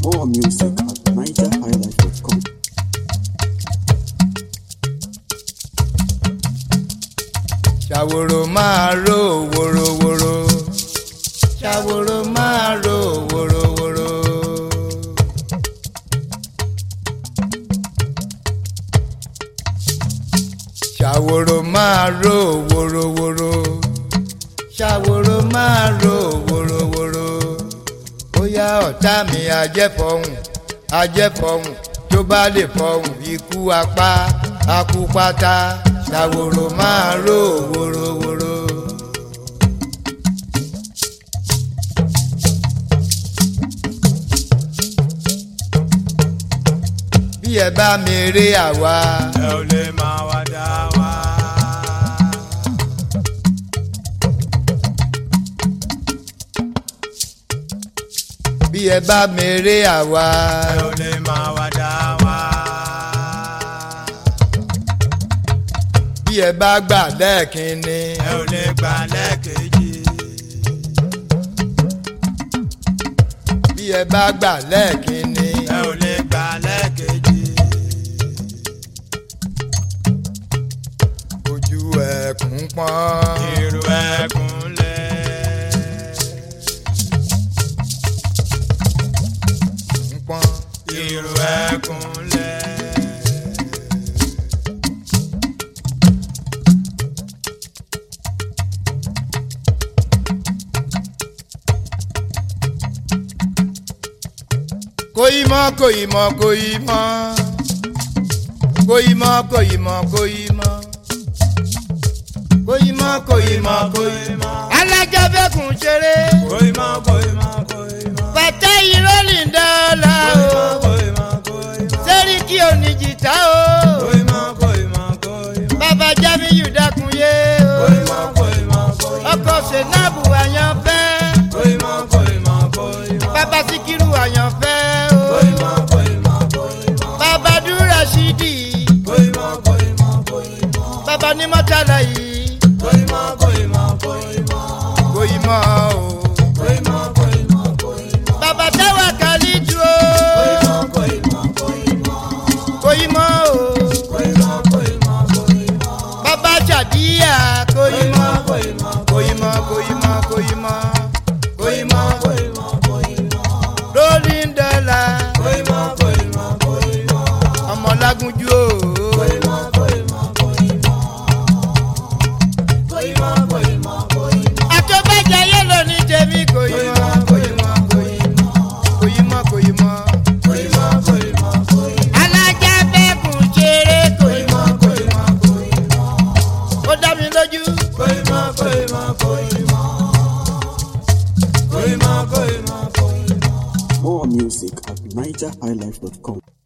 More music at NigerHighlife.com. Ṣàwòrò máa ró wòròwòrò. Ṣàwòrò máa ró wòròwòrò. Ṣàwòrò máa ró wòròwòrò. Ṣàwòrò máa ró wòròwòrò. Bóyá ọ̀tá mi ajẹ́fọ̀hùn ajẹ́fọ̀hùn tó bá lè fọ̀hùn ikú apá akúpátá. Ṣàwòrò máa ró wòròwòrò. Bí ẹ bá mi rí àwa ẹ ò lè máa wá dá wa. Bí ẹ bá mi rí àwa ẹ ò lè máa wá dá wa. Bí ẹ bá gbà lẹ́ẹ̀kínní ẹ ò lè gbà lẹ́ẹ̀kejì. Bí ẹ bá gbà lẹ́ẹ̀kínní ẹ ò lè gbà lẹ́ẹ̀kejì. Ojú ẹkùn pọ́n irú ẹkùn lẹ̀. Pọ́n irú ẹkùn lẹ̀. Kòyímọ́ kòyímọ́ kòyímọ́ kòyímọ́ kòyímọ́ kòyímọ́ kòyímọ́ kòyímọ́ kòyímọ́ alájọbẹ̀kùn ṣeré kòyímọ́ kòyímọ́ kòyímọ́ pẹ̀tẹ́ ìrólìn dọ́là o sẹ́ríkì oníjìtá o bàbá Jamiu Dákúnyé o ọkọ̀ Senabu àyànfẹ́ bàbá Síkírù àyànfẹ́ o bàbá Dúrásídì bàbá ní Mọ́tàlá yìí Kòyímọ́ o bàbá Táwàkálítù o Kòyímọ́ o bàbá Ṣàdíyà Kòyímọ́ Kòyímọ́ Kòyímọ́ Kòyímọ́ Kòyímọ́ Rolling Dollar Ọmọlágúnjú o àtọ́bàjáyé ló ní tèmi Kòyímọ́ Kòyímọ́ Kòyímọ́ Kòyímọ́ alájàbẹ̀kùn ṣeré Kòyímọ́ ó dá mi lójú More music at NigerHighlife.com.